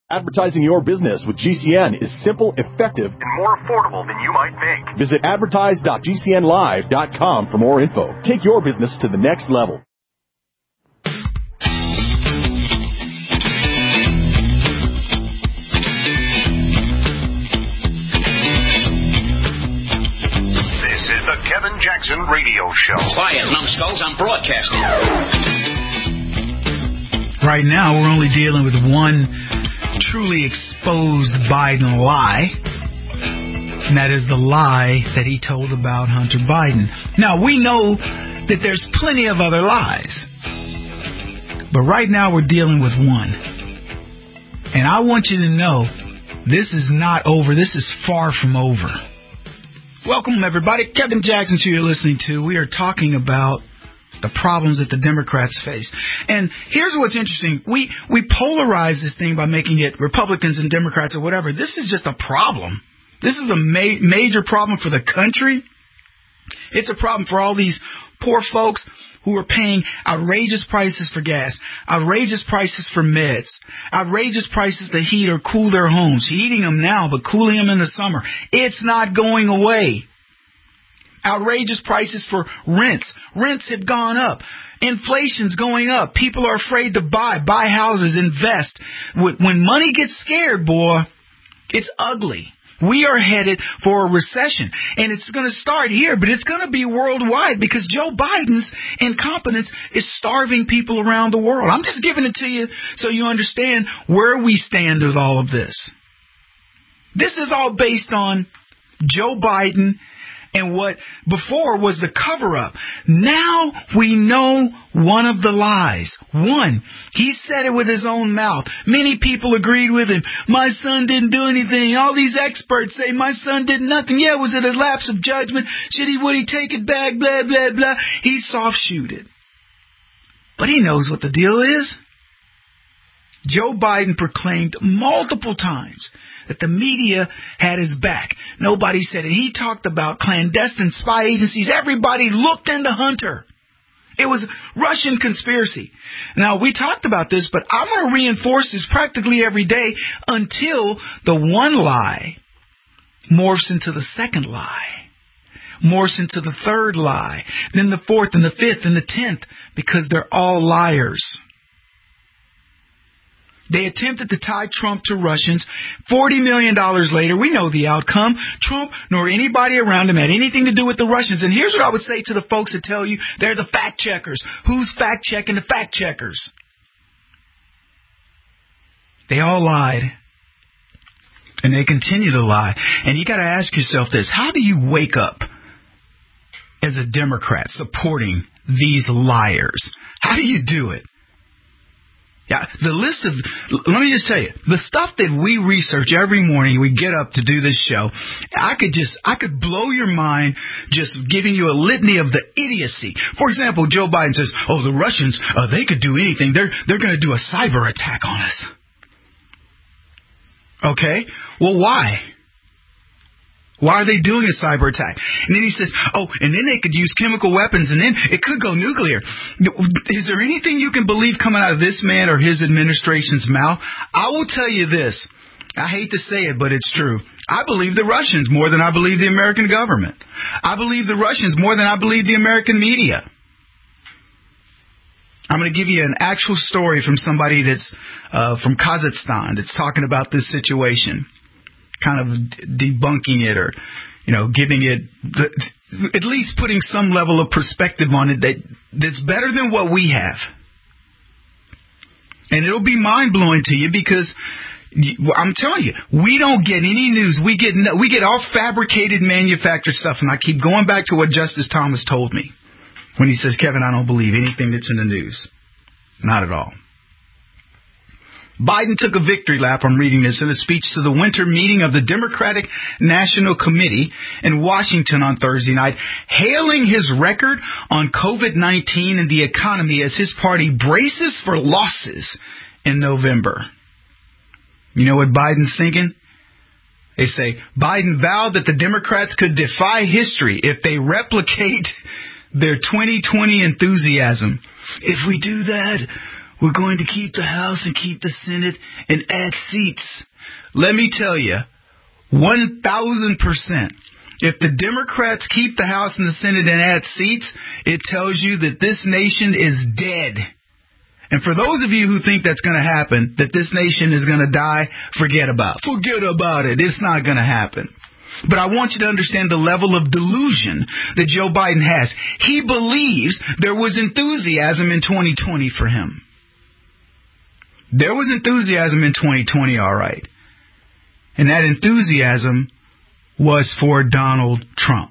Advertising your business with GCN is simple, effective, and more affordable than you might think. Visit advertise.gcnlive.com for more info. Take your business to the next level. This is the Kevin Jackson Radio Show. Quiet, numbskulls, I'm broadcasting. Right now, we're only dealing with one truly exposed Biden lie, and that is the lie that he told about Hunter Biden. Now, we know that there's plenty of other lies, but right now we're dealing with one. And I want you to know, this is not over. This is far from over. Welcome, everybody. Kevin Jackson, who you're listening to. We are talking about the problems that the Democrats face. And here's what's interesting. We polarize this thing by making it Republicans and Democrats or whatever. This is just a problem. This is a major problem for the country. It's a problem for all these poor folks who are paying outrageous prices for gas, outrageous prices for meds, outrageous prices to heat or cool their homes, heating them now but cooling them in the summer. It's not going away. Outrageous prices for rents. Rents have gone up. Inflation's going up. People are afraid to buy houses, invest. When money gets scared, boy, it's ugly. We are headed for a recession. And it's going to start here, but it's going to be worldwide because Joe Biden's incompetence is starving people around the world. I'm just giving it to you so you understand where we stand with all of this. This is all based on Joe Biden and what before was the cover-up. Now we know one of the lies. One, he said it with his own mouth. Many people agreed with him. My son didn't do anything. All these experts say my son did nothing. Yeah, was it a lapse of judgment? Would he take it back? Blah, blah, blah. He soft-shooted. But he knows what the deal is. Joe Biden proclaimed multiple times that the media had his back. Nobody said it. He talked about clandestine spy agencies. Everybody looked into Hunter. It was Russian conspiracy. Now, we talked about this, but I'm going to reinforce this practically every day until the one lie morphs into the second lie, morphs into the third lie, then the fourth and the fifth and the 10th, because they're all liars. They attempted to tie Trump to Russians. $40 million later, we know the outcome. Trump nor anybody around him had anything to do with the Russians. And here's what I would say to the folks that tell you they're the fact checkers. Who's fact checking the fact checkers? They all lied. And they continue to lie. And you got to ask yourself this. How do you wake up as a Democrat supporting these liars? How do you do it? Yeah, let me just tell you, the stuff that we research every morning, we get up to do this show, I could blow your mind just giving you a litany of the idiocy. For example, Joe Biden says, the Russians, they could do anything. They're going to do a cyber attack on us. Okay, well, why? Why are they doing a cyber attack? And then he says, and then they could use chemical weapons, and then it could go nuclear. Is there anything you can believe coming out of this man or his administration's mouth? I will tell you this. I hate to say it, but it's true. I believe the Russians more than I believe the American government. I believe the Russians more than I believe the American media. I'm going to give you an actual story from somebody that's from Kazakhstan that's talking about this situation, kind of debunking it or, giving it, at least putting some level of perspective on it that's better than what we have. And it'll be mind-blowing to you because I'm telling you, we don't get any news. We get all fabricated, manufactured stuff. And I keep going back to what Justice Thomas told me when he says, Kevin, I don't believe anything that's in the news. Not at all. Biden took a victory lap, I'm reading this, in a speech to the winter meeting of the Democratic National Committee in Washington on Thursday night, hailing his record on COVID-19 and the economy as his party braces for losses in November. You know what Biden's thinking? They say, Biden vowed that the Democrats could defy history if they replicate their 2020 enthusiasm. If we do that, we're going to keep the House and keep the Senate and add seats. Let me tell you, 1,000%, if the Democrats keep the House and the Senate and add seats, it tells you that this nation is dead. And for those of you who think that's going to happen, that this nation is going to die, forget about it. It's not going to happen. But I want you to understand the level of delusion that Joe Biden has. He believes there was enthusiasm in 2020 for him. There was enthusiasm in 2020, all right. And that enthusiasm was for Donald Trump.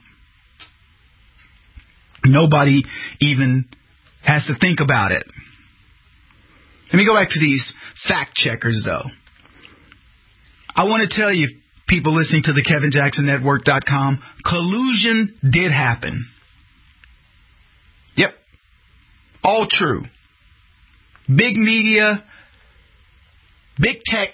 Nobody even has to think about it. Let me go back to these fact checkers, though. I want to tell you, people listening to the KevinJacksonNetwork.com, collusion did happen. Yep. All true. Big media, big tech,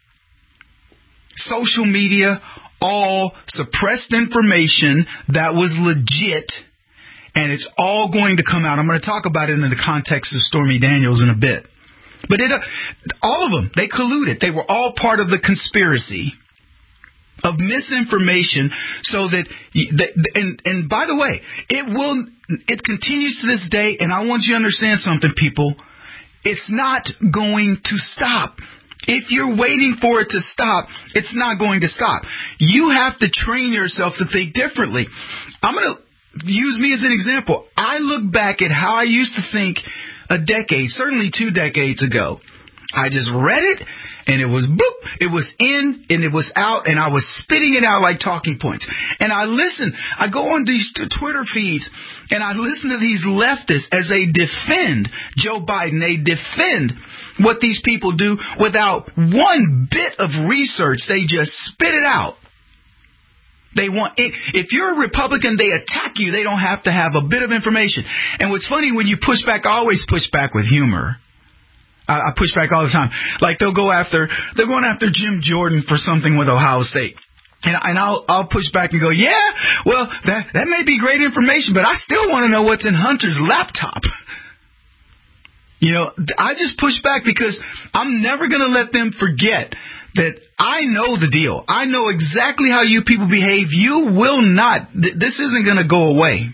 social media, all suppressed information that was legit, and it's all going to come out. I'm going to talk about it in the context of Stormy Daniels in a bit. But all of them, they colluded. They were all part of the conspiracy of misinformation, so that and by the way, it continues to this day, and I want you to understand something, people. It's not going to stop. If you're waiting for it to stop, it's not going to stop. You have to train yourself to think differently. I'm going to use me as an example. I look back at how I used to think a decade, certainly 2 decades ago. I just read it, and it was boop, it was in, and it was out, and I was spitting it out like talking points. And I listen, I go on these Twitter feeds, and I listen to these leftists as they defend Joe Biden. They defend what these people do without one bit of research. They just spit it out. They want, if you're a Republican, they attack you. They don't have to have a bit of information. And what's funny, when you push back, I always push back with humor. I push back all the time. Like they're going after Jim Jordan for something with Ohio State. And I'll push back and go, yeah, well, that may be great information, but I still want to know what's in Hunter's laptop. You know, I just push back because I'm never going to let them forget that I know the deal. I know exactly how you people behave. You will not. This isn't going to go away.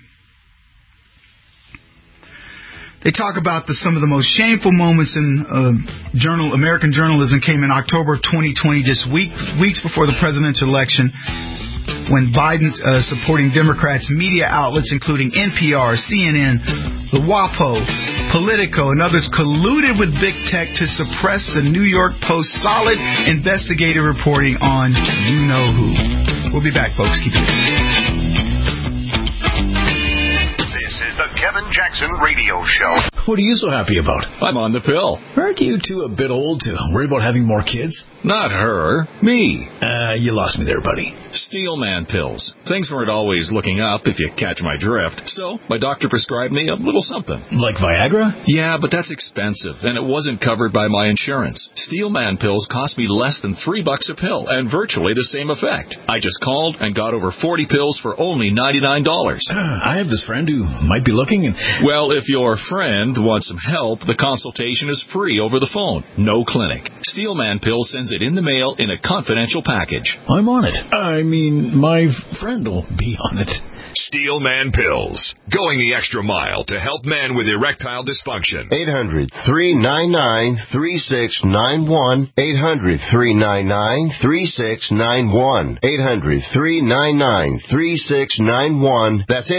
They talk about some of the most shameful moments in American journalism came in October of 2020, just weeks before the presidential election, when Biden supporting Democrats, media outlets including NPR, CNN, the WAPO, Politico, and others colluded with big tech to suppress the New York Post's solid investigative reporting on you-know-who. We'll be back, folks. Keep it. The Kevin Jackson Radio Show. What are you so happy about? I'm on the pill. Aren't you two a bit old to worry about having more kids? Not her. Me. You lost me there, buddy. Steelman pills. Things weren't always looking up, if you catch my drift. So, my doctor prescribed me a little something. Like Viagra? Yeah, but that's expensive, and it wasn't covered by my insurance. Steelman pills cost me less than $3 a pill, and virtually the same effect. I just called and got over 40 pills for only $99. I have this friend who might be looking and... Well, if your friend wants some help, the consultation is free over the phone. No clinic. Steelman Pills sends it in the mail in a confidential package. I'm on it. I mean, my friend will be on it. Steelman Pills. Going the extra mile to help men with erectile dysfunction. 800-399-3691. 800-399-3691. 800-399-3691. That's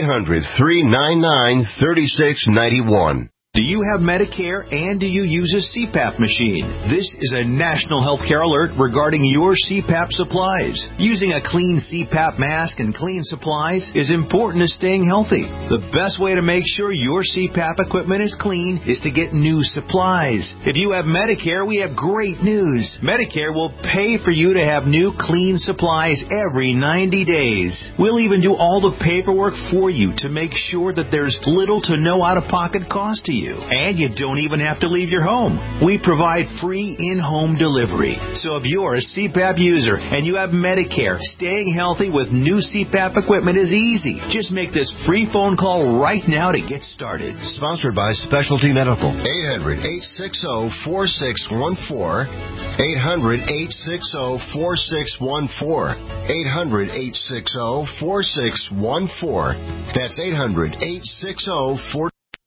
800-399-3691. Do you have Medicare and do you use a CPAP machine? This is a national healthcare alert regarding your CPAP supplies. Using a clean CPAP mask and clean supplies is important to staying healthy. The best way to make sure your CPAP equipment is clean is to get new supplies. If you have Medicare, we have great news. Medicare will pay for you to have new clean supplies every 90 days. We'll even do all the paperwork for you to make sure that there's little to no out-of-pocket cost to you. you. And you don't even have to leave your home. We provide free in-home delivery. So if you're a CPAP user and you have Medicare, staying healthy with new CPAP equipment is easy. Just make this free phone call right now to get started. Sponsored by Specialty Medical. 800-860-4614. 800-860-4614. 800-860-4614. That's 800-860-4614.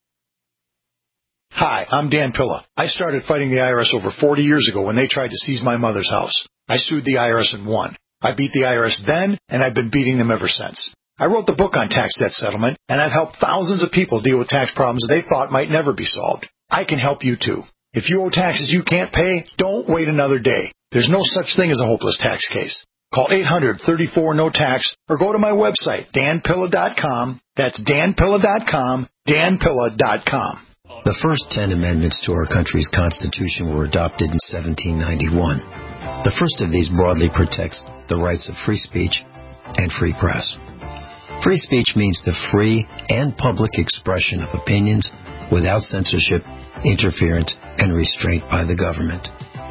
Hi, I'm Dan Pilla. I started fighting the IRS over 40 years ago when they tried to seize my mother's house. I sued the IRS and won. I beat the IRS then, and I've been beating them ever since. I wrote the book on tax debt settlement, and I've helped thousands of people deal with tax problems they thought might never be solved. I can help you too. If you owe taxes you can't pay, don't wait another day. There's no such thing as a hopeless tax case. Call 800-34-NO-TAX or go to my website, danpilla.com. That's danpilla.com, danpilla.com. The first 10 amendments to our country's Constitution were adopted in 1791. The first of these broadly protects the rights of free speech and free press. Free speech means the free and public expression of opinions without censorship, interference, and restraint by the government.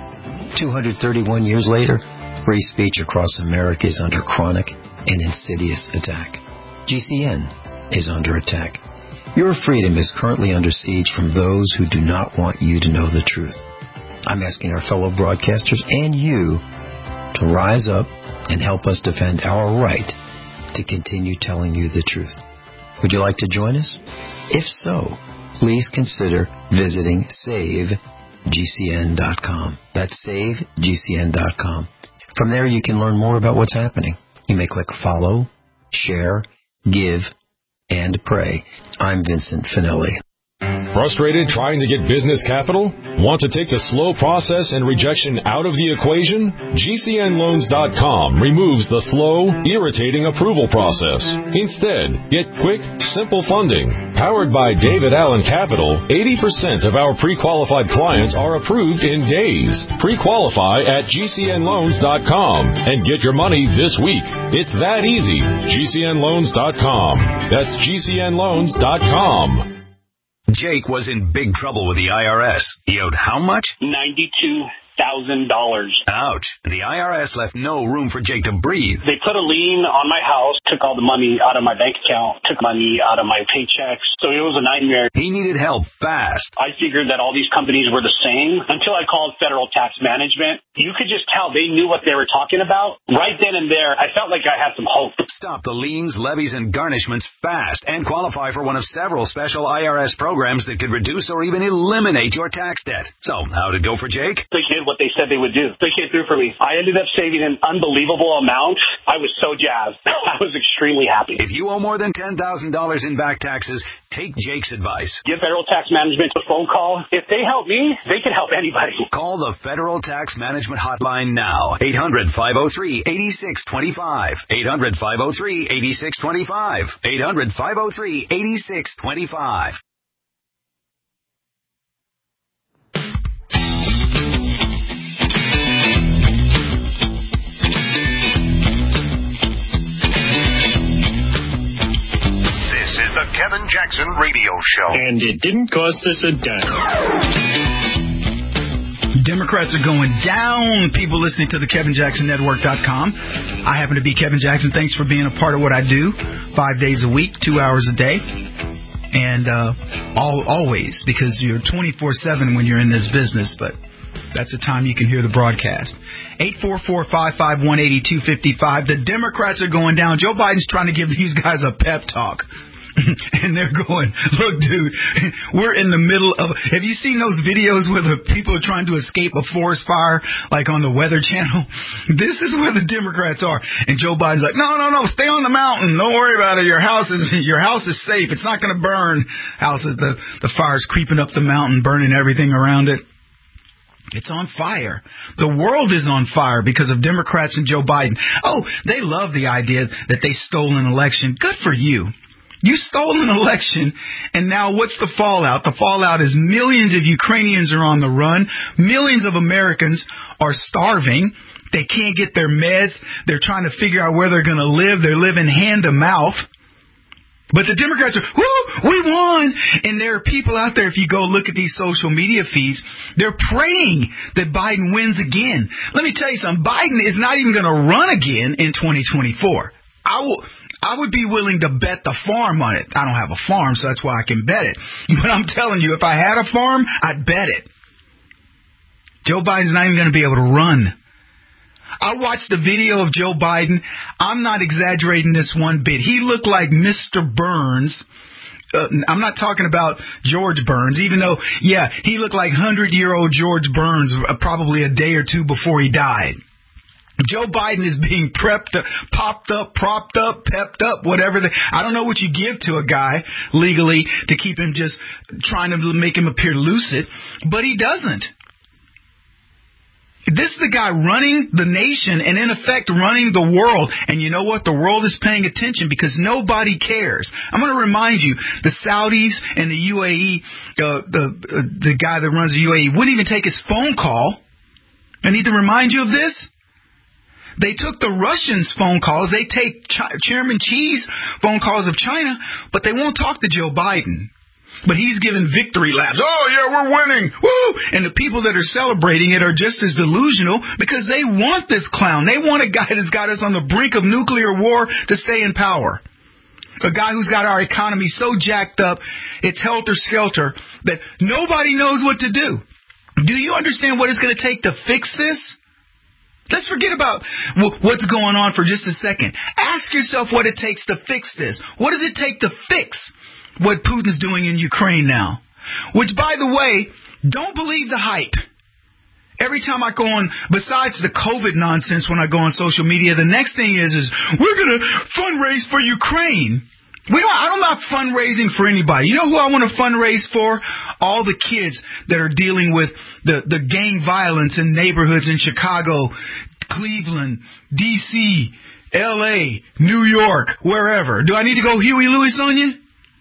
231 years later, free speech across America is under chronic and insidious attack. GCN is under attack. Your freedom is currently under siege from those who do not want you to know the truth. I'm asking our fellow broadcasters and you to rise up and help us defend our right to continue telling you the truth. Would you like to join us? If so, please consider visiting SaveGCN.com. That's SaveGCN.com. From there, you can learn more about what's happening. You may click follow, share, give, and pray. I'm Vincent Finelli. Frustrated trying to get business capital? Want to take the slow process and rejection out of the equation? GCNloans.com removes the slow, irritating approval process. Instead, get quick, simple funding. Powered by David Allen Capital, 80% of our pre-qualified clients are approved in days. Pre-qualify at GCNloans.com and get your money this week. It's that easy. GCNloans.com. That's GCNloans.com. Jake was in big trouble with the IRS. He owed how much? $92,000. Ouch. The IRS left no room for Jake to breathe. They put a lien on my house, took all the money out of my bank account, took money out of my paychecks. So it was a nightmare. He needed help fast. I figured that all these companies were the same until I called Federal Tax Management. You could just tell they knew what they were talking about. Right then and there, I felt like I had some hope. Stop the liens, levies, and garnishments fast and qualify for one of several special IRS programs that could reduce or even eliminate your tax debt. So, how'd it go for Jake? They did what they said they would do. They came through for me. I ended up saving an unbelievable amount. I was so jazzed. I was extremely happy. If you owe more than $10,000 in back taxes, take Jake's advice. Give Federal Tax Management a phone call. If they help me, they can help anybody. Call the Federal Tax Management Hotline now. 800-503-8625. 800-503-8625. 800-503-8625. The Kevin Jackson Radio Show. And it didn't cost us a dime. Democrats are going down. People listening to the KevinJacksonNetwork.com. I happen to be Kevin Jackson. Thanks for being a part of what I do. 5 days a week, 2 hours a day. And always, because you're 24/7 when you're in this business, but that's the time you can hear the broadcast. 844-551-8255. The Democrats are going down. Joe Biden's trying to give these guys a pep talk. And they're going, look, dude, we're in the middle of... Have you seen those videos where the people are trying to escape a forest fire, like on the Weather Channel? This is where the Democrats are. And Joe Biden's like, no, stay on the mountain. Don't worry about it. Your house is safe. It's not going to burn. The fire's creeping up the mountain, burning everything around it. It's on fire. The world is on fire because of Democrats and Joe Biden. Oh, they love the idea that they stole an election. Good for you. You stole an election, and now what's the fallout? The fallout is millions of Ukrainians are on the run. Millions of Americans are starving. They can't get their meds. They're trying to figure out where they're going to live. They're living hand to mouth. But the Democrats are, woo, we won. And there are people out there, if you go look at these social media feeds, they're praying that Biden wins again. Let me tell you something. Biden is not even going to run again in 2024. I would be willing to bet the farm on it. I don't have a farm, so that's why I can bet it. But I'm telling you, if I had a farm, I'd bet it. Joe Biden's not even going to be able to run. I watched the video of Joe Biden. I'm not exaggerating this one bit. He looked like Mr. Burns. I'm not talking about George Burns, even though, yeah, he looked like 100-year-old George Burns probably a day or two before he died. Joe Biden is being prepped, popped up, propped up, pepped up, whatever. I don't know what you give to a guy legally to keep him just trying to make him appear lucid, but he doesn't. This is the guy running the nation and, in effect, running the world. And you know what? The world is paying attention because nobody cares. I'm going to remind you, the Saudis and the UAE, the guy that runs the UAE, wouldn't even take his phone call. I need to remind you of this. They took the Russians' phone calls. They take Chairman Xi's phone calls of China, but they won't talk to Joe Biden. But he's giving victory laps. Oh, yeah, we're winning. Woo! And the people that are celebrating it are just as delusional because they want this clown. They want a guy that's got us on the brink of nuclear war to stay in power. A guy who's got our economy so jacked up, it's helter-skelter, that nobody knows what to do. Do you understand what it's going to take to fix this? Let's forget about what's going on for just a second. Ask yourself what it takes to fix this. What does it take to fix what Putin's doing in Ukraine now? Which, by the way, don't believe the hype. Every time I go on, besides the COVID nonsense when I go on social media, the next thing is we're going to fundraise for Ukraine. I'm not fundraising for anybody. You know who I want to fundraise for? All the kids that are dealing with the gang violence in neighborhoods in Chicago, Cleveland, D.C., L.A., New York, wherever. Do I need to go Huey Lewis on you?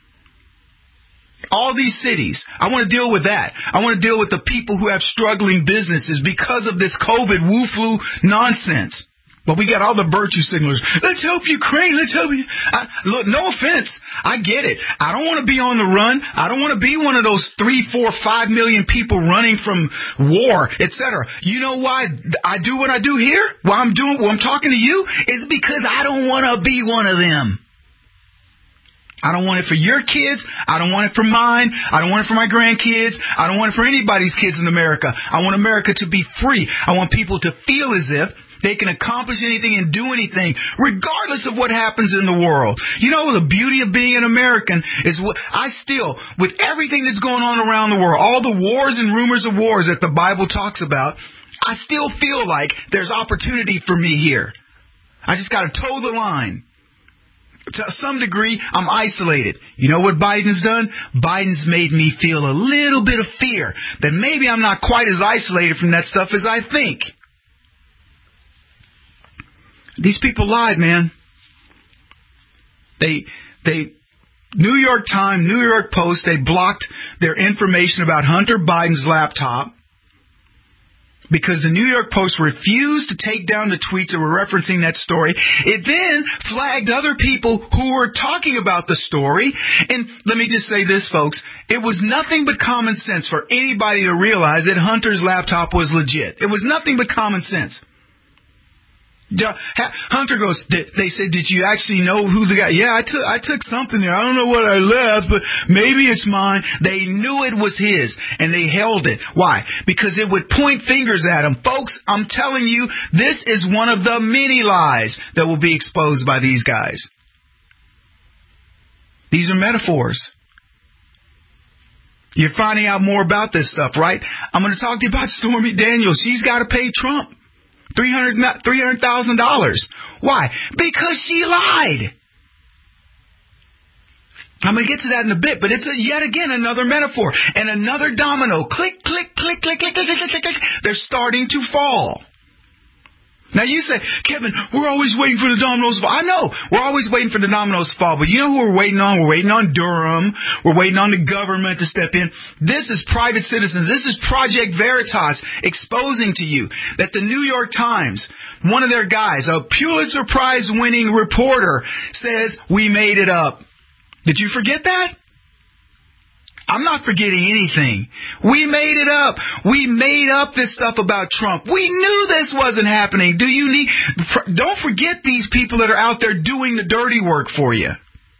All these cities. I want to deal with that. I want to deal with the people who have struggling businesses because of this COVID woo-flu nonsense. But we got all the virtue signalers. Let's help Ukraine. Let's help you. Look, no offense. I get it. I don't want to be on the run. I don't want to be one of those 3, 4, 5 million people running from war, etc. You know why I do what I do here? Why I'm talking to you is because I don't want to be one of them. I don't want it for your kids. I don't want it for mine. I don't want it for my grandkids. I don't want it for anybody's kids in America. I want America to be free. I want people to feel as if they can accomplish anything and do anything, regardless of what happens in the world. You know, the beauty of being an American is with everything that's going on around the world, all the wars and rumors of wars that the Bible talks about, I still feel like there's opportunity for me here. I just got to toe the line. To some degree, I'm isolated. You know what Biden's done? Biden's made me feel a little bit of fear that maybe I'm not quite as isolated from that stuff as I think. These people lied, man. They New York Times, New York Post, they blocked their information about Hunter Biden's laptop because the New York Post refused to take down the tweets that were referencing that story. It then flagged other people who were talking about the story. And let me just say this, folks. It was nothing but common sense for anybody to realize that Hunter's laptop was legit. It was nothing but common sense. Hunter goes, they said, did you actually know who the guy? Yeah, I took something there. I don't know what I left, but maybe it's mine. They knew it was his, and they held it. Why? Because it would point fingers at him. Folks, I'm telling you, this is one of the many lies that will be exposed by these guys. These are metaphors. You're finding out more about this stuff, right? I'm going to talk to you about Stormy Daniels. She's got to pay Trump $300,000. Why? Because she lied. I'm going to get to that in a bit, but it's yet again another metaphor and another domino. Click, click, click, click, click, click, click, click, click. They're starting to fall. Now you say, Kevin, we're always waiting for the dominoes to fall. I know, we're always waiting for the dominoes to fall, but you know who we're waiting on? We're waiting on Durham. We're waiting on the government to step in. This is private citizens. This is Project Veritas exposing to you that the New York Times, one of their guys, a Pulitzer Prize winning reporter, says we made it up. Did you forget that? I'm not forgetting anything. We made it up. We made up this stuff about Trump. We knew this wasn't happening. Don't forget these people that are out there doing the dirty work for you.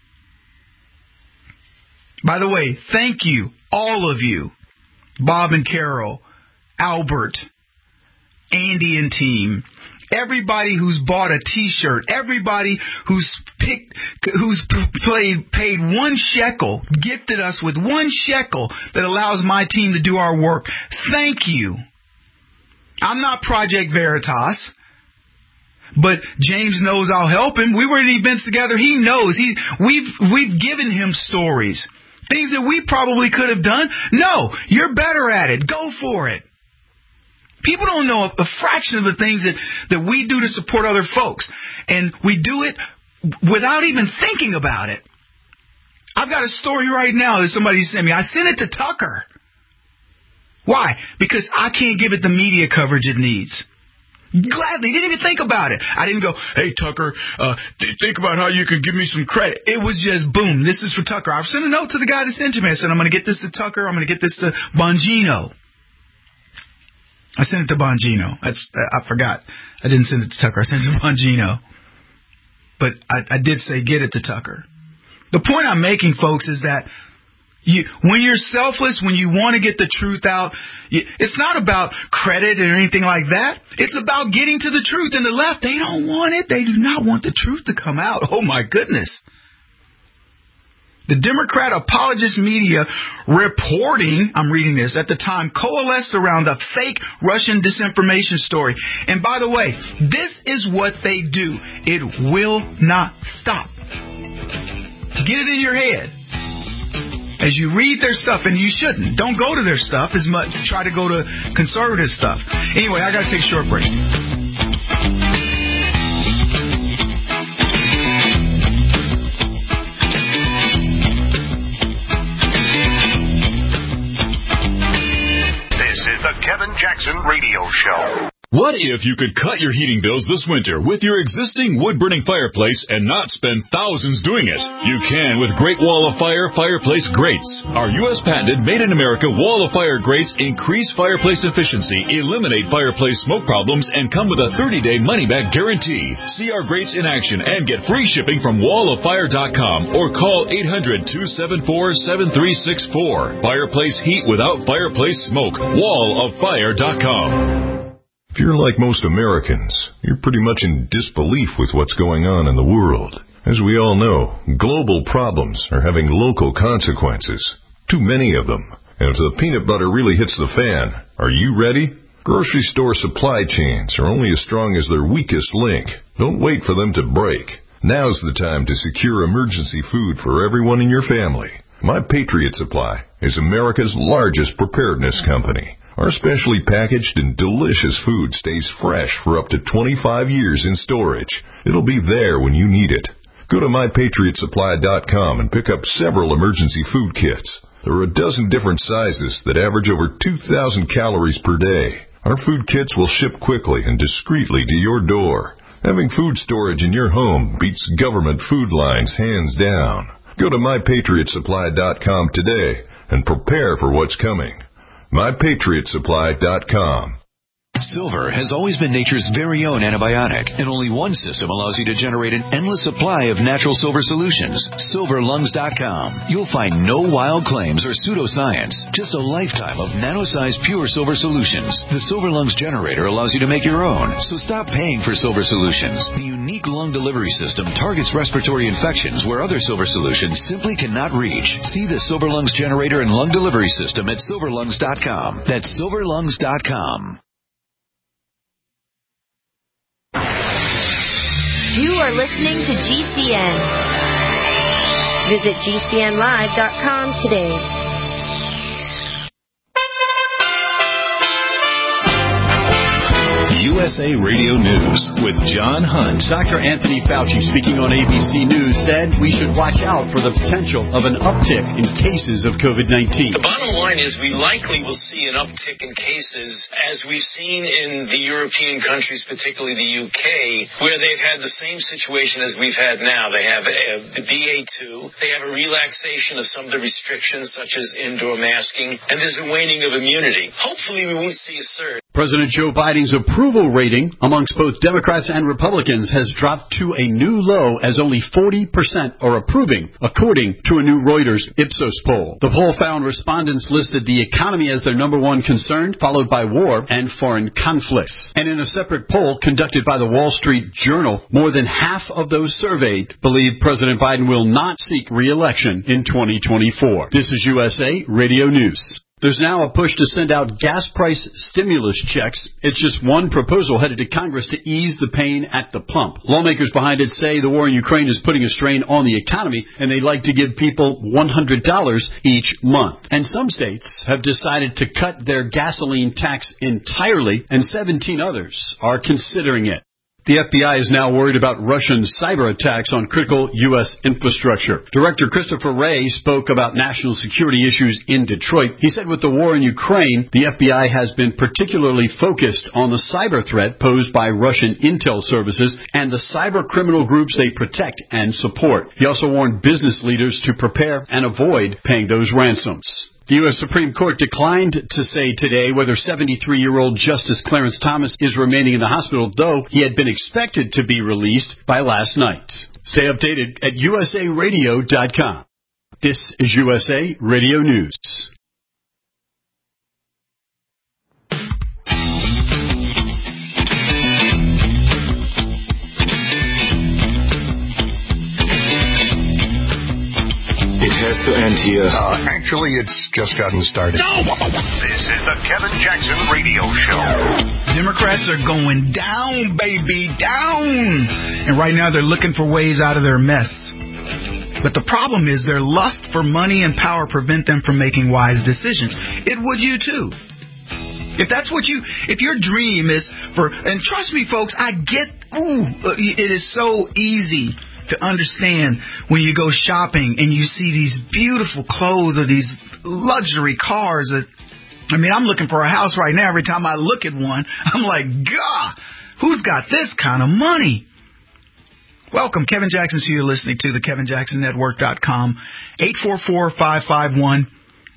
By the way, thank you, all of you, Bob and Carol, Albert, Andy and team, everybody who's bought a T-shirt, everybody who's paid $1 gifted us with $1 that allows my team to do our work. Thank you. I'm not Project Veritas, but James knows I'll help him. We were at events together. He knows. We've given him stories, things that we probably could have done. No, you're better at it. Go for it. People don't know a fraction of the things that we do to support other folks. And we do it without even thinking about it. I've got a story right now that somebody sent me. I sent it to Tucker. Why? Because I can't give it the media coverage it needs. Gladly. Didn't even think about it. I didn't go, hey, Tucker, think about how you could give me some credit. It was just, boom, this is for Tucker. I sent a note to the guy that sent me. I said, I'm going to get this to Tucker. I'm going to get this to Bongino. I sent it to Bongino. I forgot. I didn't send it to Tucker. I sent it to Bongino. But I did say get it to Tucker. The point I'm making, folks, is that when you're selfless, when you want to get the truth out, it's not about credit or anything like that. It's about getting to the truth. And the left, they don't want it. They do not want the truth to come out. Oh, my goodness. The Democrat apologist media reporting, I'm reading this, at the time coalesced around a fake Russian disinformation story. And by the way, this is what they do. It will not stop. Get it in your head. As you read their stuff, and you shouldn't. Don't go to their stuff as much. Try to go to conservative stuff. Anyway, I got to take a short break. Kevin Jackson Radio Show. What if you could cut your heating bills this winter with your existing wood-burning fireplace and not spend thousands doing it? You can with Great Wall of Fire fireplace grates. Our U.S. patented made-in-America Wall of Fire grates increase fireplace efficiency, eliminate fireplace smoke problems, and come with a 30-day money-back guarantee. See our grates in action and get free shipping from wallofire.com or call 800-274-7364. Fireplace heat without fireplace smoke. Wallofire.com. If you're like most Americans, you're pretty much in disbelief with what's going on in the world. As we all know, global problems are having local consequences. Too many of them. And if the peanut butter really hits the fan, are you ready? Grocery store supply chains are only as strong as their weakest link. Don't wait for them to break. Now's the time to secure emergency food for everyone in your family. My Patriot Supply is America's largest preparedness company. Our specially packaged and delicious food stays fresh for up to 25 years in storage. It'll be there when you need it. Go to MyPatriotSupply.com and pick up several emergency food kits. There are a dozen different sizes that average over 2,000 calories per day. Our food kits will ship quickly and discreetly to your door. Having food storage in your home beats government food lines hands down. Go to MyPatriotSupply.com today and prepare for what's coming. MyPatriotSupply.com. Silver has always been nature's very own antibiotic, and only one system allows you to generate an endless supply of natural silver solutions. SilverLungs.com. You'll find no wild claims or pseudoscience, just a lifetime of nano-sized pure silver solutions. The Silver Lungs generator allows you to make your own, so stop paying for silver solutions. The unique lung delivery system targets respiratory infections where other silver solutions simply cannot reach. See the Silver Lungs generator and lung delivery system at SilverLungs.com. That's SilverLungs.com. You are listening to GCN. Visit GCNlive.com today. U.S. USA Radio News with John Hunt. Dr. Anthony Fauci, speaking on ABC News, said we should watch out for the potential of an uptick in cases of COVID-19. The bottom line is we likely will see an uptick in cases, as we've seen in the European countries, particularly the UK, where they've had the same situation as we've had now. They have the BA2. They have a relaxation of some of the restrictions, such as indoor masking, and there's a waning of immunity. Hopefully we won't see a surge. President Joe Biden's approval rating amongst both Democrats and Republicans has dropped to a new low, as only 40% are approving, according to a new Reuters Ipsos poll. The poll found respondents listed the economy as their number one concern, followed by war and foreign conflicts. And in a separate poll conducted by the Wall Street Journal, more than half of those surveyed believe President Biden will not seek re-election in 2024. This is USA Radio News. There's now a push to send out gas price stimulus checks. It's just one proposal headed to Congress to ease the pain at the pump. Lawmakers behind it say the war in Ukraine is putting a strain on the economy, and they'd like to give people $100 each month. And some states have decided to cut their gasoline tax entirely, and 17 others are considering it. The FBI is now worried about Russian cyber attacks on critical U.S. infrastructure. Director Christopher Wray spoke about national security issues in Detroit. He said with the war in Ukraine, the FBI has been particularly focused on the cyber threat posed by Russian intel services and the cyber criminal groups they protect and support. He also warned business leaders to prepare and avoid paying those ransoms. The U.S. Supreme Court declined to say today whether 73-year-old Justice Clarence Thomas is remaining in the hospital, though he had been expected to be released by last night. Stay updated at usaradio.com. This is USA Radio News. It has to end here. Actually, it's just gotten started. No! This is the Kevin Jackson Radio Show. Democrats are going down, baby, down. And right now they're looking for ways out of their mess. But the problem is their lust for money and power prevent them from making wise decisions. It would you too. If that's what if your dream is for, and trust me folks, it is so easy to understand when you go shopping and you see these beautiful clothes or these luxury cars. I'm looking for a house right now. Every time I look at one, I'm like, God, who's got this kind of money? Welcome, Kevin Jackson. So you're listening to the KevinJacksonNetwork.com, 844-551-8255.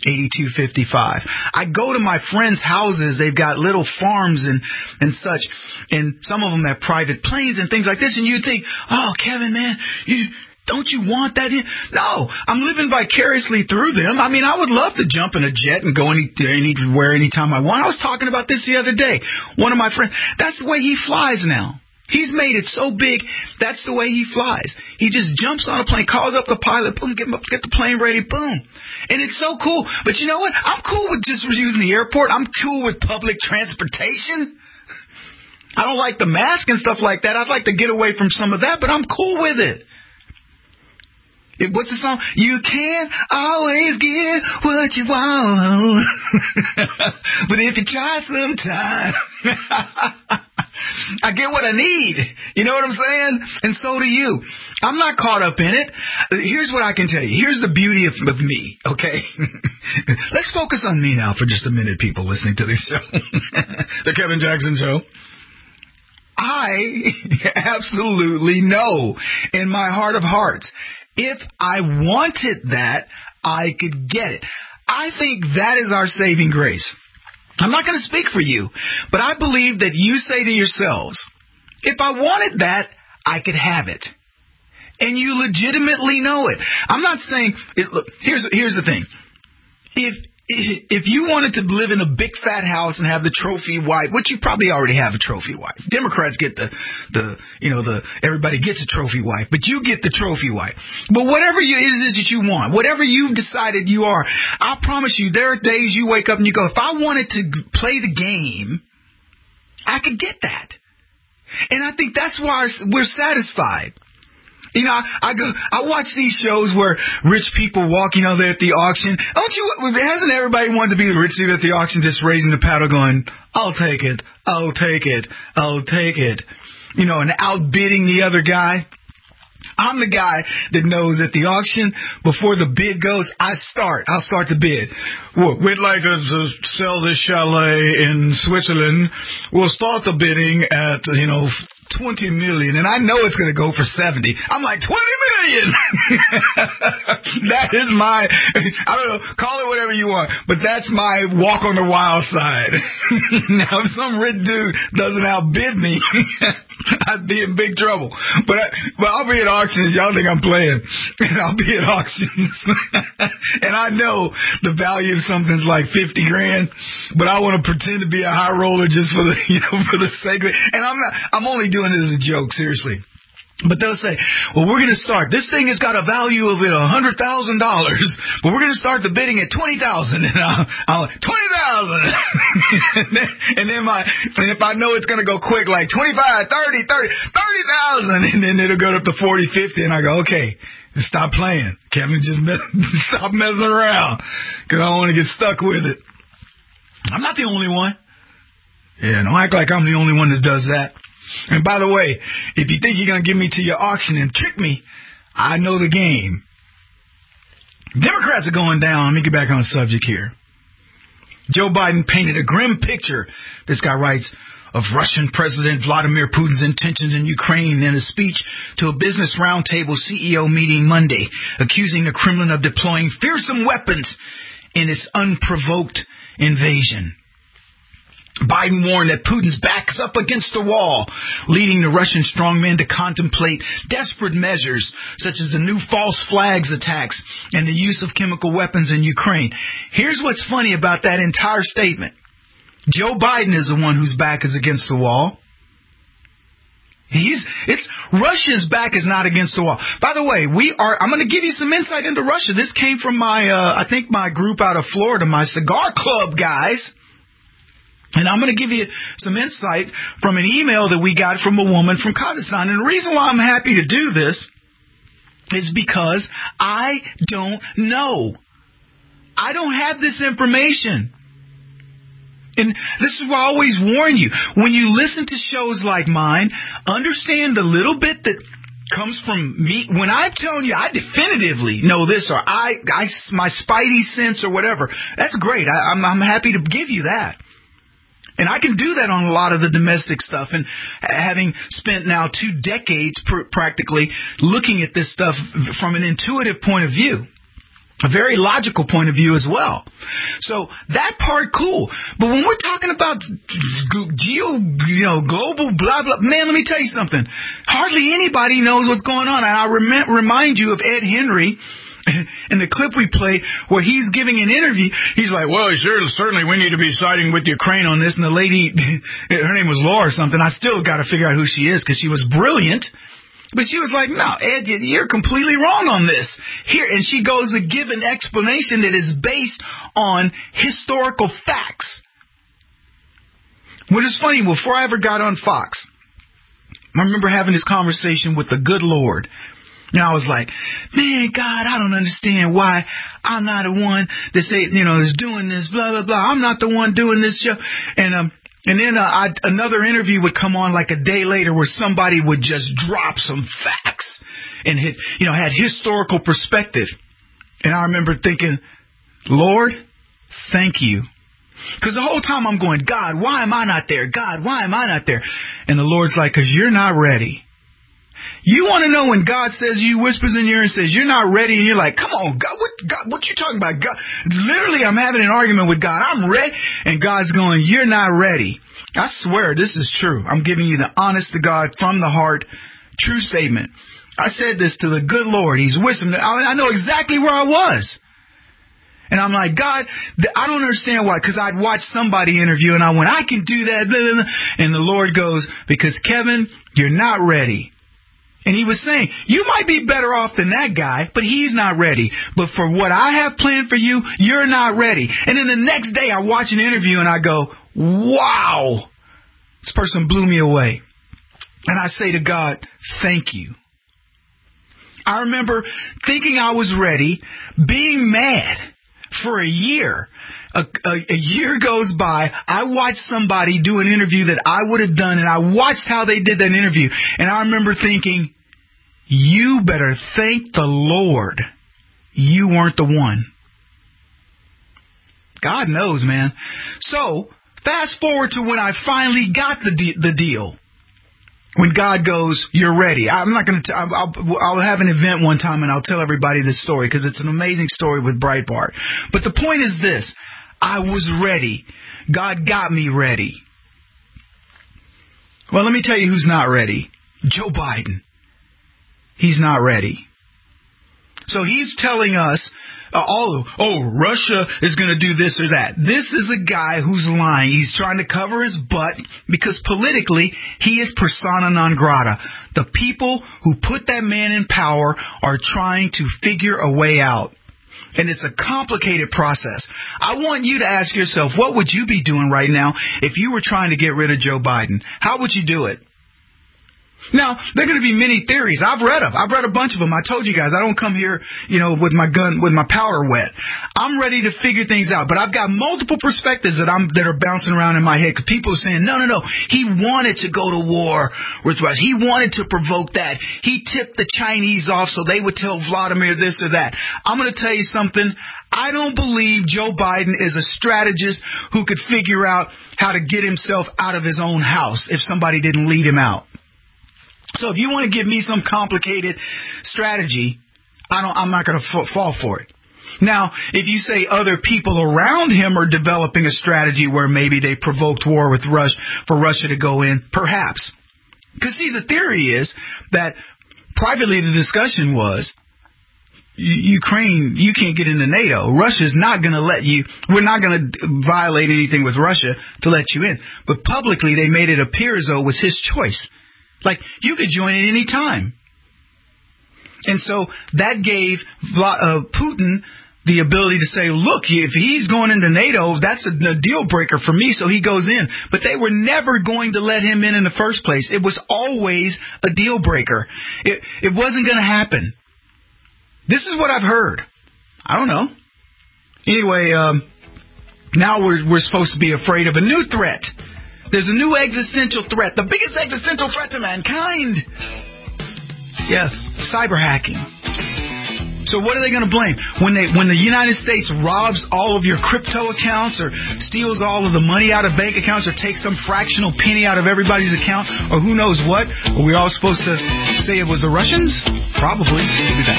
I go to my friends' houses. They've got little farms and such, and some of them have private planes and things like this. And you think, oh, Kevin, man, don't you want that? No, I'm living vicariously through them. I would love to jump in a jet and go anywhere anytime I want. I was talking about this the other day. One of my friends, that's the way he flies now. He's made it so big, that's the way he flies. He just jumps on a plane, calls up the pilot, boom, get the plane ready, boom. And it's so cool. But you know what? I'm cool with just using the airport. I'm cool with public transportation. I don't like the mask and stuff like that. I'd like to get away from some of that, but I'm cool with it. What's the song? You can't always get what you want. But if you try sometime, I get what I need. You know what I'm saying? And so do you. I'm not caught up in it. Here's what I can tell you. Here's the beauty of me, okay? Let's focus on me now for just a minute, people listening to this show. The Kevin Jackson Show. I absolutely know in my heart of hearts, if I wanted that, I could get it. I think that is our saving grace. I'm not going to speak for you, but I believe that you say to yourselves, if I wanted that, I could have it. And you legitimately know it. I'm not saying, look, here's the thing. If you wanted to live in a big fat house and have the trophy wife, which you probably already have a trophy wife. Democrats get everybody gets a trophy wife, but you get the trophy wife. But whatever it is that you want, whatever you've decided you are, I promise you, there are days you wake up and you go, if I wanted to play the game, I could get that. And I think that's why we're satisfied. You know, I watch these shows where rich people walk, you know, they're at the auction. Hasn't everybody wanted to be the rich dude at the auction, just raising the paddle going, I'll take it, I'll take it, I'll take it. You know, and outbidding the other guy. I'm the guy that knows at the auction, before the bid goes, I'll start the bid. Well, we'd like to sell this chalet in Switzerland. We'll start the bidding at, you know, 20 million, and I know it's going to go for 70. I'm like, 20 million! That is my, I don't know, call it whatever you want, but that's my walk on the wild side. Now, if some rich dude doesn't outbid me, I'd be in big trouble. But I'll be at auctions. Y'all think I'm playing. And I'll be at auctions. And I know the value of something's like 50 grand, but I want to pretend to be a high roller just for the, you know, for the sake of it. And I'm only doing it as a joke, seriously. But they'll say, well, we're going to start. This thing has got a value of $100,000, but we're going to start the bidding at $20,000. And I'm like, $20,000. and if I know it's going to go quick, like 25, 30, 30,000, and then it'll go up to 40, 50, and I go, okay, stop playing, Kevin. Just stop messing around, because I don't want to get stuck with it. I'm not the only one. Yeah, don't act like I'm the only one that does that. And by the way, if you think you're going to give me to your auction and trick me, I know the game. Democrats are going down. Let me get back on the subject here. Joe Biden painted a grim picture, this guy writes, of Russian President Vladimir Putin's intentions in Ukraine in a speech to a business roundtable CEO meeting Monday, accusing the Kremlin of deploying fearsome weapons in its unprovoked invasion. Biden warned that Putin's back is up against the wall, leading the Russian strongmen to contemplate desperate measures such as the new false flags attacks and the use of chemical weapons in Ukraine. Here's what's funny about that entire statement. Joe Biden is the one whose back is against the wall. Russia's back is not against the wall. By the way, I'm going to give you some insight into Russia. This came from my group out of Florida, my cigar club guys. And I'm going to give you some insight from an email that we got from a woman from Kazakhstan. And the reason why I'm happy to do this is because I don't know. I don't have this information. And this is why I always warn you. When you listen to shows like mine, understand the little bit that comes from me. When I'm telling you I definitively know this, or my spidey sense or whatever, that's great. I'm happy to give you that. And I can do that on a lot of the domestic stuff. And having spent now 2 decades practically looking at this stuff from an intuitive point of view, a very logical point of view as well. So that part, cool. But when we're talking about global blah, blah, man, let me tell you something. Hardly anybody knows what's going on. And I remind you of Ed Henry. In the clip we played where he's giving an interview, he's like, well, certainly we need to be siding with Ukraine on this. And the lady, her name was Laura or something. I still got to figure out who she is because she was brilliant. But she was like, no, Ed, you're completely wrong on this. Here, and she goes to give an explanation that is based on historical facts. What is funny, before I ever got on Fox, I remember having this conversation with the good Lord. And I was like, man, God, I don't understand why I'm not the one that say, is doing this, blah, blah, blah. I'm not the one doing this show. And then another interview would come on like a day later where somebody would just drop some facts and had historical perspective. And I remember thinking, Lord, thank you. Because the whole time I'm going, God, why am I not there? God, why am I not there? And the Lord's like, because you're not ready. You want to know when God says, you whispers in your ear and says, you're not ready, and you're like, come on, God, what you talking about? God, literally, I'm having an argument with God. I'm ready. And God's going, you're not ready. I swear this is true. I'm giving you the honest to God, from the heart, true statement. I said this to the good Lord. He's whispering. I know exactly where I was. And I'm like, God, I don't understand why. Because I'd watched somebody interview and I went, I can do that. Blah, blah, blah. And the Lord goes, because Kevin, you're not ready. And he was saying, you might be better off than that guy, but he's not ready. But for what I have planned for you, you're not ready. And then the next day I watch an interview and I go, wow, this person blew me away. And I say to God, thank you. I remember thinking I was ready, being mad for a year. A year goes by, I watched somebody do an interview that I would have done, and I watched how they did that interview, and I remember thinking, you better thank the Lord you weren't the one. God knows, man. So, fast forward to when I finally got the deal. When God goes, you're ready. I'm not going to. I'll have an event one time and I'll tell everybody this story because it's an amazing story with Breitbart. But the point is this: I was ready. God got me ready. Well, let me tell you who's not ready. Joe Biden. He's not ready. So he's telling us, Russia is going to do this or that. This is a guy who's lying. He's trying to cover his butt because politically he is persona non grata. The people who put that man in power are trying to figure a way out. And it's a complicated process. I want you to ask yourself, what would you be doing right now if you were trying to get rid of Joe Biden? How would you do it? Now, there are going to be many theories. I've read them. I've read a bunch of them. I told you guys, I don't come here, with my gun, with my powder wet. I'm ready to figure things out. But I've got multiple perspectives that are bouncing around in my head. Because people are saying, no. He wanted to go to war with Russia. He wanted to provoke that. He tipped the Chinese off so they would tell Vladimir this or that. I'm going to tell you something. I don't believe Joe Biden is a strategist who could figure out how to get himself out of his own house if somebody didn't lead him out. So if you want to give me some complicated strategy, I'm not going to fall for it. Now, if you say other people around him are developing a strategy where maybe they provoked war with Russia for Russia to go in, perhaps. Because, see, the theory is that privately the discussion was, Ukraine, you can't get into NATO. Russia's not going to let you. We're not going to violate anything with Russia to let you in. But publicly they made it appear as though it was his choice. Like, you could join at any time. And so that gave Putin the ability to say, look, if he's going into NATO, that's a deal breaker for me, so he goes in. But they were never going to let him in the first place. It was always a deal breaker. It wasn't going to happen. This is what I've heard. I don't know. Anyway, now we're supposed to be afraid of a new threat. There's a new existential threat, the biggest existential threat to mankind. Yeah, cyber hacking. So what are they going to blame? When the United States robs all of your crypto accounts or steals all of the money out of bank accounts or takes some fractional penny out of everybody's account or who knows what? Are we all supposed to say it was the Russians? Probably. We'll be back.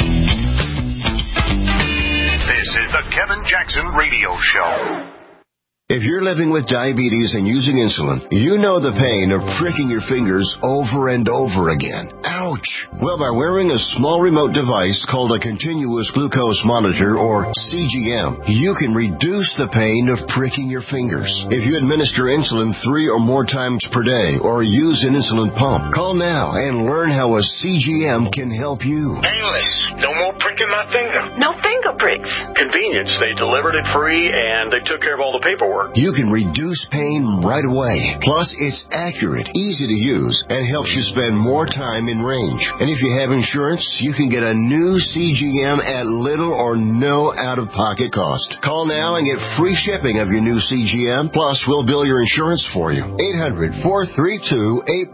This is the Kevin Jackson Radio Show. If you're living with diabetes and using insulin, you know the pain of pricking your fingers over and over again. Ouch! Well, by wearing a small remote device called a continuous glucose monitor, or CGM, you can reduce the pain of pricking your fingers. If you administer insulin 3 or more times per day or use an insulin pump, call now and learn how a CGM can help you. Painless. No more pricking my finger. No finger pricks. Convenience. They delivered it free and they took care of all the paperwork. You can reduce pain right away. Plus, it's accurate, easy to use, and helps you spend more time in range. And if you have insurance, you can get a new CGM at little or no out-of-pocket cost. Call now and get free shipping of your new CGM. Plus, we'll bill your insurance for you. 800-432-8150.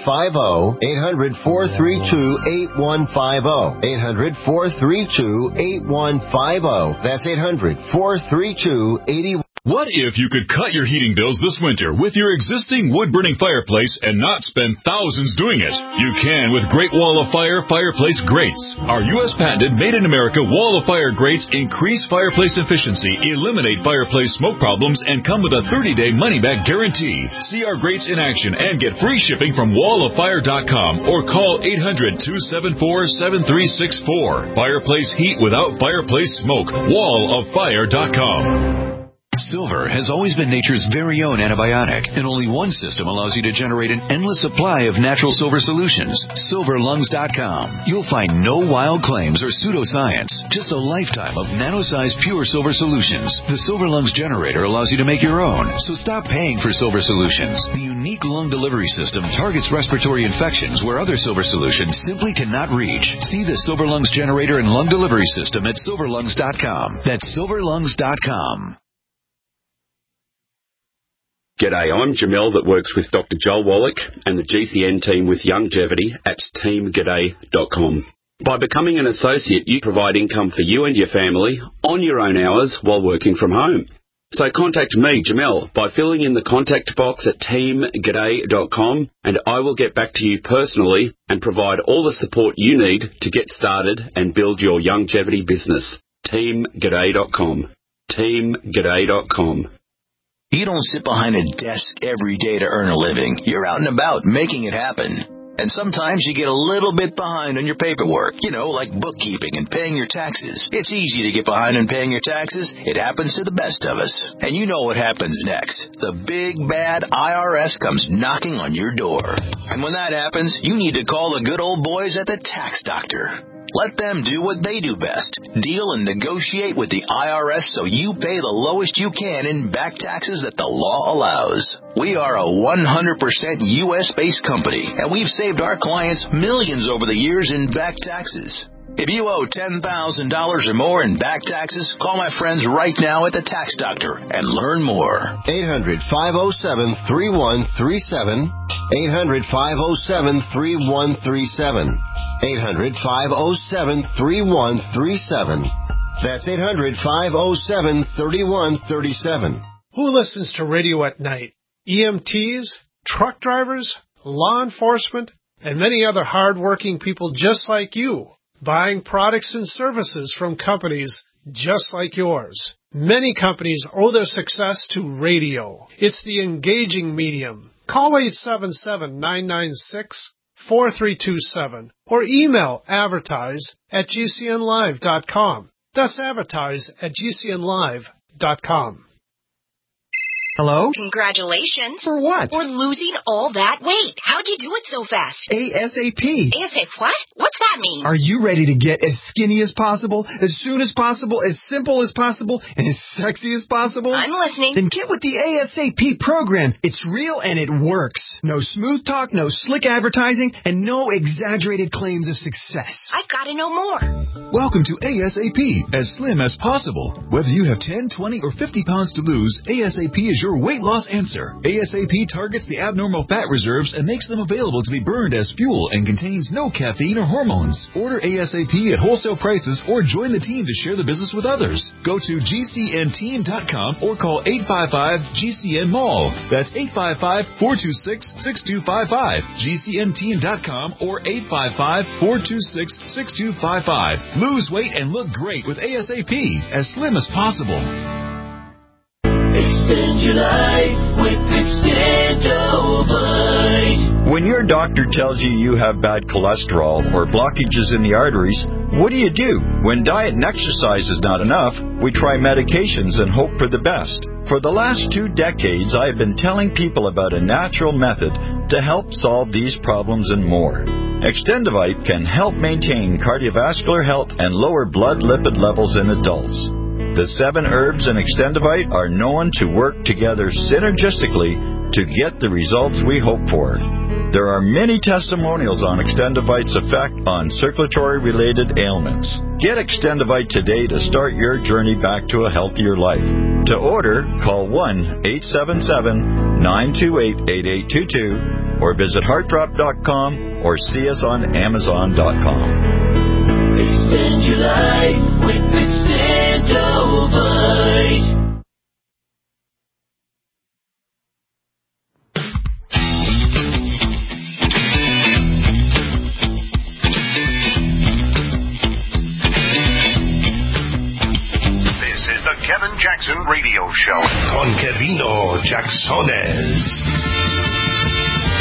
800-432-8150. 800-432-8150. That's 800-432-8150. What if you could cut your heating bills this winter with your existing wood-burning fireplace and not spend thousands doing it? You can with Great Wall of Fire fireplace grates. Our U.S. patented made-in-America Wall of Fire grates increase fireplace efficiency, eliminate fireplace smoke problems, and come with a 30-day money-back guarantee. See our grates in action and get free shipping from walloffire.com or call 800-274-7364. Fireplace heat without fireplace smoke. walloffire.com. Silver has always been nature's very own antibiotic, and only one system allows you to generate an endless supply of natural silver solutions. SilverLungs.com. You'll find no wild claims or pseudoscience, just a lifetime of nano-sized pure silver solutions. The Silver Lungs generator allows you to make your own, so stop paying for silver solutions. The unique lung delivery system targets respiratory infections where other silver solutions simply cannot reach. See the Silver Lungs generator and lung delivery system at SilverLungs.com. That's SilverLungs.com. G'day, I'm Jamel that works with Dr. Joel Wallach and the GCN team with Longevity at teamg'day.com. By becoming an associate, you provide income for you and your family on your own hours while working from home. So contact me, Jamel, by filling in the contact box at teamg'day.com, and I will get back to you personally and provide all the support you need to get started and build your longevity business. teamg'day.com. teamg'day.com. You don't sit behind a desk every day to earn a living. You're out and about making it happen. And sometimes you get a little bit behind on your paperwork, like bookkeeping and paying your taxes. It's easy to get behind on paying your taxes. It happens to the best of us. And you know what happens next. The big, bad IRS comes knocking on your door. And when that happens, you need to call the good old boys at the Tax Doctor. Let them do what they do best. Deal and negotiate with the IRS so you pay the lowest you can in back taxes that the law allows. We are a 100% U.S.-based company, and we've saved our clients millions over the years in back taxes. If you owe $10,000 or more in back taxes, call my friends right now at the Tax Doctor and learn more. 800-507-3137. 800-507-3137. 800-507-3137. That's 800-507-3137. Who listens to radio at night? EMTs, truck drivers, law enforcement, and many other hard-working people just like you, buying products and services from companies just like yours. Many companies owe their success to radio. It's the engaging medium. Call 877-996-4327 or email advertise@gcnlive.com. That's advertise@gcnlive.com. Hello? Congratulations. For what? For losing all that weight. How'd you do it so fast? ASAP. ASAP what? What's that mean? Are you ready to get as skinny as possible, as soon as possible, as simple as possible, and as sexy as possible? I'm listening. Then get with the ASAP program. It's real and it works. No smooth talk, no slick advertising, and no exaggerated claims of success. I've got to know more. Welcome to ASAP, as slim as possible. Whether you have 10, 20, or 50 pounds to lose, ASAP is your weight loss answer. ASAP targets the abnormal fat reserves and makes them available to be burned as fuel and contains no caffeine or hormones. Order ASAP at wholesale prices or join the team to share the business with others. Go to GCNteam.com or call 855-GCN-MALL. That's 855-426-6255. GCNteam.com or 855-426-6255. Lose weight and look great with ASAP, as slim as possible. Extend your life with Extendovite. When your doctor tells you you have bad cholesterol or blockages in the arteries, what do you do? When diet and exercise is not enough, we try medications and hope for the best. For the last 2 decades, I have been telling people about a natural method to help solve these problems and more. Extendovite can help maintain cardiovascular health and lower blood lipid levels in adults. The 7 herbs in Extendovite are known to work together synergistically to get the results we hope for. There are many testimonials on Extendovite's effect on circulatory-related ailments. Get Extendovite today to start your journey back to a healthier life. To order, call 1-877-928-8822 or visit heartdrop.com or see us on amazon.com. Extend your life with Extendovite. This is the Kevin Jackson Radio Show con Kevino Jacksones.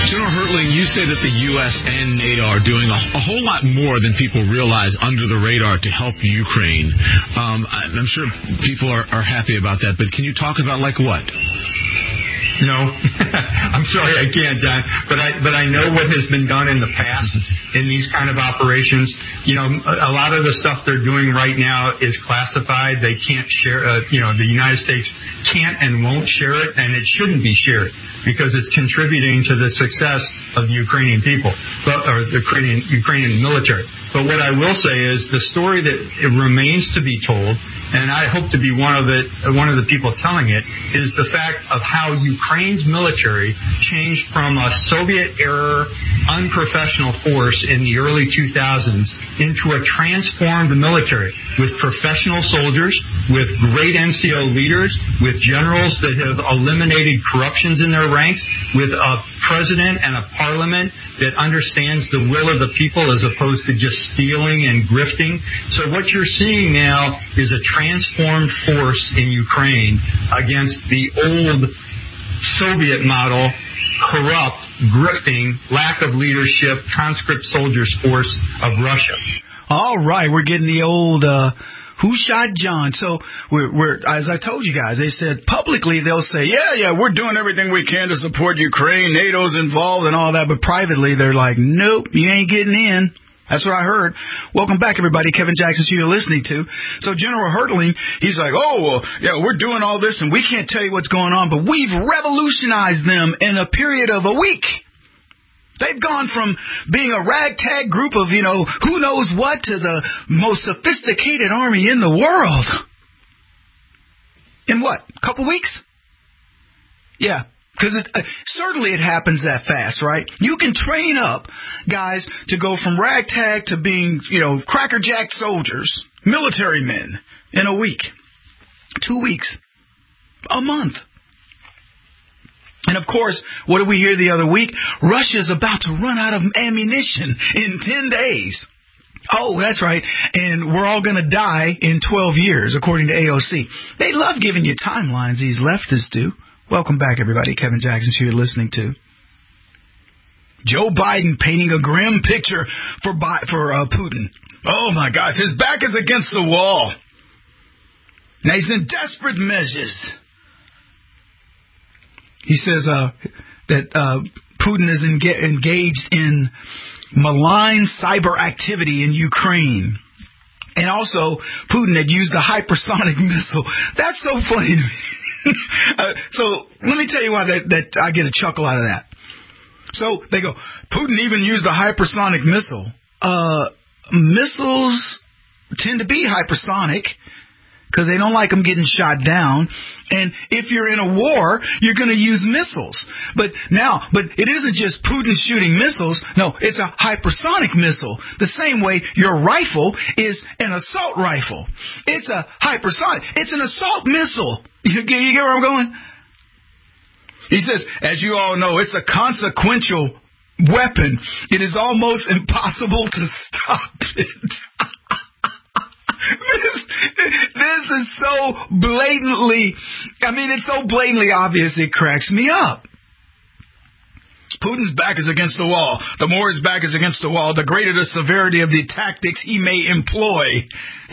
General Hertling, you say that the U.S. and NATO are doing a whole lot more than people realize under the radar to help Ukraine. I'm sure people are happy about that, but can you talk about like what? No, I'm sorry, I can't, John. But I know what has been done in the past in these kind of operations. You know, a lot of the stuff they're doing right now is classified. They can't share. The United States can't and won't share it, and it shouldn't be shared because it's contributing to the success of the Ukrainian people, or the Ukrainian military. But what I will say is the story that it remains to be told, and I hope to be one of the people telling it, is the fact of how Ukraine's military changed from a Soviet-era unprofessional force in the early 2000s into a transformed military with professional soldiers, with great NCO leaders, with generals that have eliminated corruptions in their ranks, with a president and a parliament that understands the will of the people as opposed to just stealing and grifting. So what you're seeing now is a transformed force in Ukraine against the old Soviet model, corrupt, grifting, lack of leadership, conscript soldiers force of Russia. All right, we're getting the old who shot John. So we're as I told you guys, they said publicly they'll say, yeah, we're doing everything we can to support Ukraine, NATO's involved and all that, but privately they're like, nope, you ain't getting in. That's what I heard. Welcome back, everybody. Kevin Jackson, who you're listening to. So General Hertling, he's like, we're doing all this, and we can't tell you what's going on, but we've revolutionized them in a period of a week. They've gone from being a ragtag group of, who knows what to the most sophisticated army in the world. In what? A couple weeks? Yeah. Because certainly it happens that fast, right? You can train up guys to go from ragtag to being, crackerjack soldiers, military men, in a week, 2 weeks, a month. And of course, what did we hear the other week? Russia's about to run out of ammunition in 10 days. Oh, that's right. And we're all going to die in 12 years, according to AOC. They love giving you timelines, these leftists do. Welcome back, everybody. Kevin Jackson, who you're listening to. Joe Biden painting a grim picture for Putin. Oh, my gosh. His back is against the wall. Now, he's in desperate measures. He says that Putin is engaged in malign cyber activity in Ukraine. And also, Putin had used a hypersonic missile. That's so funny to me. So let me tell you why that I get a chuckle out of that. So they go, Putin even used a hypersonic missile. Missiles tend to be hypersonic because they don't like them getting shot down. And if you're in a war, you're going to use missiles. But it isn't just Putin shooting missiles. No, it's a hypersonic missile. The same way your rifle is an assault rifle. It's a hypersonic. It's an assault missile. You get where I'm going? He says, as you all know, it's a consequential weapon. It is almost impossible to stop it. This is so blatantly, it's so blatantly obvious it cracks me up. Putin's back is against the wall. The more his back is against the wall, the greater the severity of the tactics he may employ.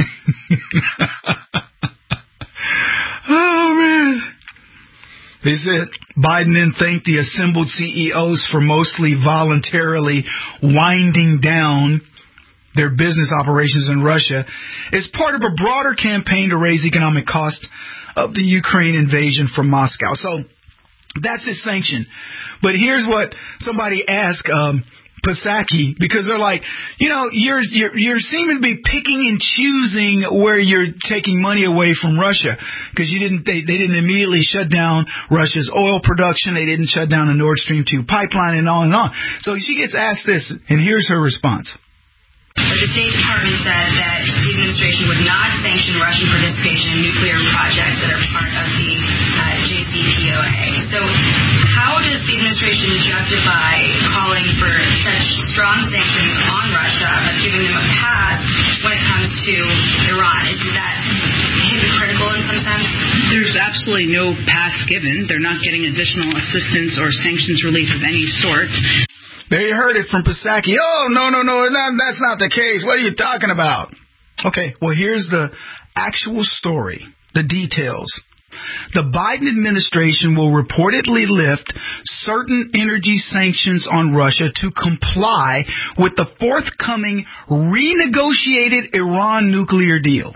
Oh, man. They said Biden then thanked the assembled CEOs for mostly voluntarily winding down their business operations in Russia as part of a broader campaign to raise economic costs of the Ukraine invasion from Moscow. So that's his sanction. But here's what somebody asked Psaki, because they're like, you're seeming to be picking and choosing where you're taking money away from Russia, because they didn't immediately shut down Russia's oil production. They didn't shut down the Nord Stream 2 pipeline and on and on. So she gets asked this, and here's her response. The State Department said that the administration would not sanction Russian participation in nuclear projects that are part of the JCPOA. So how does the administration justify calling for such strong sanctions on Russia, but giving them a pass when it comes to Iran? Isn't that hypocritical in some sense? There's absolutely no pass given. They're not getting additional assistance or sanctions relief of any sort. There you heard it from Psaki. Oh, no, that's not the case. What are you talking about? Okay, well, here's the actual story, the details. The Biden administration will reportedly lift certain energy sanctions on Russia to comply with the forthcoming renegotiated Iran nuclear deal.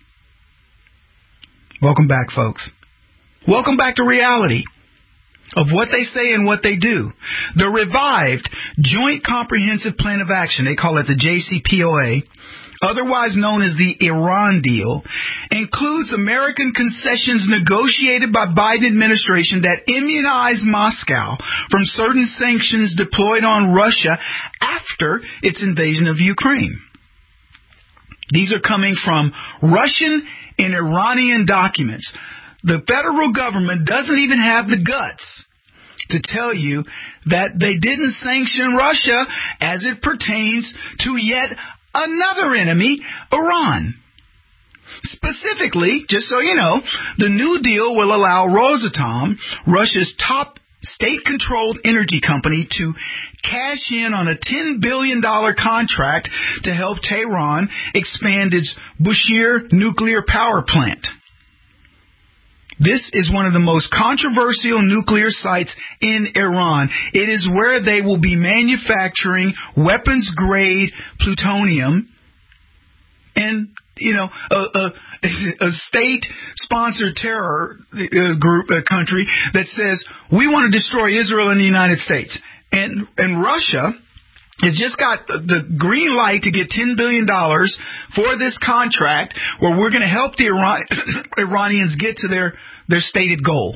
Welcome back, folks. Welcome back to reality of what they say and what they do. The revived Joint Comprehensive Plan of Action, they call it the JCPOA, otherwise known as the Iran deal, includes American concessions negotiated by Biden administration that immunize Moscow from certain sanctions deployed on Russia after its invasion of Ukraine. These are coming from Russian and Iranian documents. The federal government doesn't even have the guts to tell you that they didn't sanction Russia as it pertains to yet another enemy, Iran. Specifically, just so you know, the new deal will allow Rosatom, Russia's top state-controlled energy company, to cash in on a $10 billion contract to help Tehran expand its Bushehr nuclear power plant. This is one of the most controversial nuclear sites in Iran. It is where they will be manufacturing weapons-grade plutonium. And, you know, a state-sponsored terror country that says, we want to destroy Israel and the United States. And Russia has just got the green light to get $10 billion for this contract where we're going to help the Iranians get to their stated goal.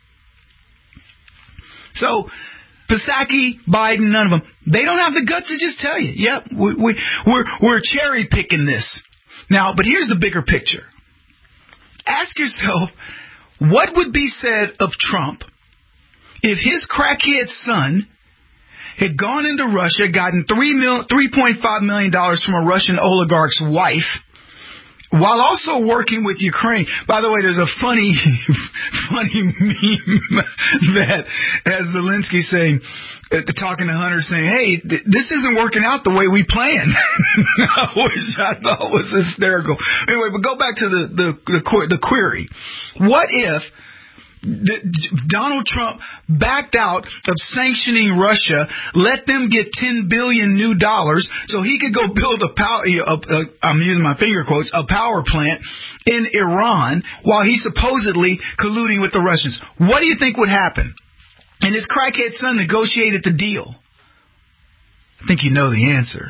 So, Psaki, Biden, none of them, they don't have the guts to just tell you, yep, we're cherry picking this. Now, but here's the bigger picture. Ask yourself, what would be said of Trump if his crackhead son had gone into Russia, gotten $3.5 million from a Russian oligarch's wife, while also working with Ukraine? By the way, there's a funny meme that has Zelensky saying, talking to Hunter, saying, hey, this isn't working out the way we planned. Which I thought was hysterical. Anyway, but go back to the query. What if Donald Trump backed out of sanctioning Russia, let them get $10 billion new dollars so he could go build I'm using my finger quotes, a power plant in Iran while he's supposedly colluding with the Russians? What do you think would happen? And his crackhead son negotiated the deal. I think you know the answer.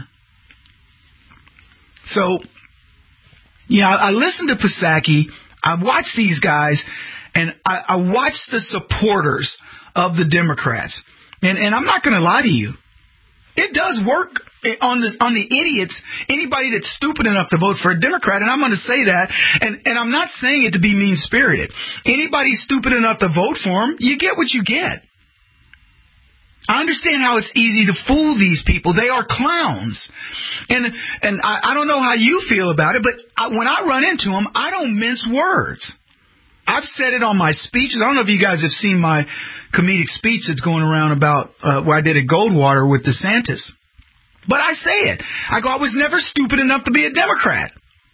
So, yeah, I listened to Psaki. I watched these guys. And I watched the supporters of the Democrats. And I'm not going to lie to you. It does work on the idiots, anybody that's stupid enough to vote for a Democrat. And I'm going to say that. And I'm not saying it to be mean-spirited. Anybody stupid enough to vote for them, you get what you get. I understand how it's easy to fool these people. They are clowns. And I don't know how you feel about it, but when I run into them, I don't mince words. I've said it on my speeches. I don't know if you guys have seen my comedic speech that's going around about where I did at Goldwater with DeSantis. But I say it. I go, I was never stupid enough to be a Democrat.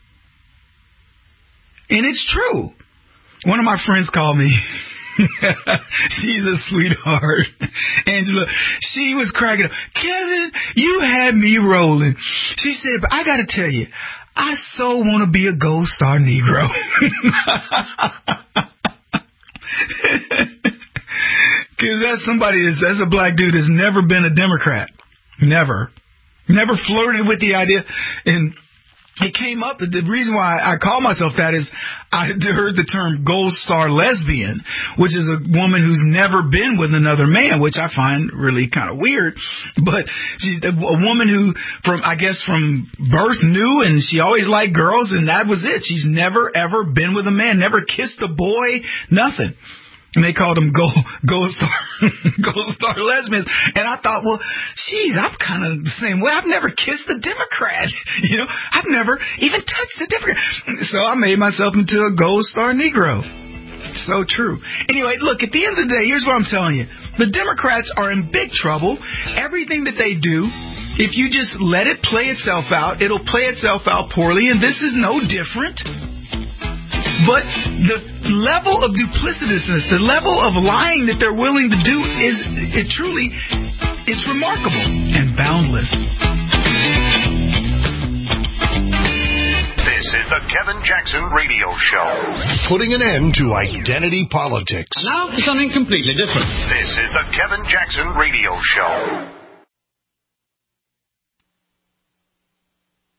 And it's true. One of my friends called me. She's a sweetheart. Angela, she was cracking up. Kevin, you had me rolling. She said, but I got to tell you, I so want to be a Gold Star Negro. Because that's a black dude that's never been a Democrat. Never flirted with the idea. And it came up, the reason why I call myself that is I heard the term Gold Star lesbian, which is a woman who's never been with another man, which I find really kind of weird. But she's a woman who, from birth knew, and she always liked girls, and that was it. She's never, ever been with a man, never kissed a boy, nothing. And they called them gold star lesbians. And I thought, well, geez, I'm kind of the same way. I've never kissed a Democrat. I've never even touched a Democrat. So I made myself into a gold star Negro. So true. Anyway, look, at the end of the day, here's what I'm telling you. The Democrats are in big trouble. Everything that they do, if you just let it play itself out, it'll play itself out poorly, and this is no different. But the level of duplicitousness, the level of lying that they're willing to do it's remarkable and boundless. This is the Kevin Jackson Radio Show. Putting an end to identity politics. Now for something completely different. This is the Kevin Jackson Radio Show.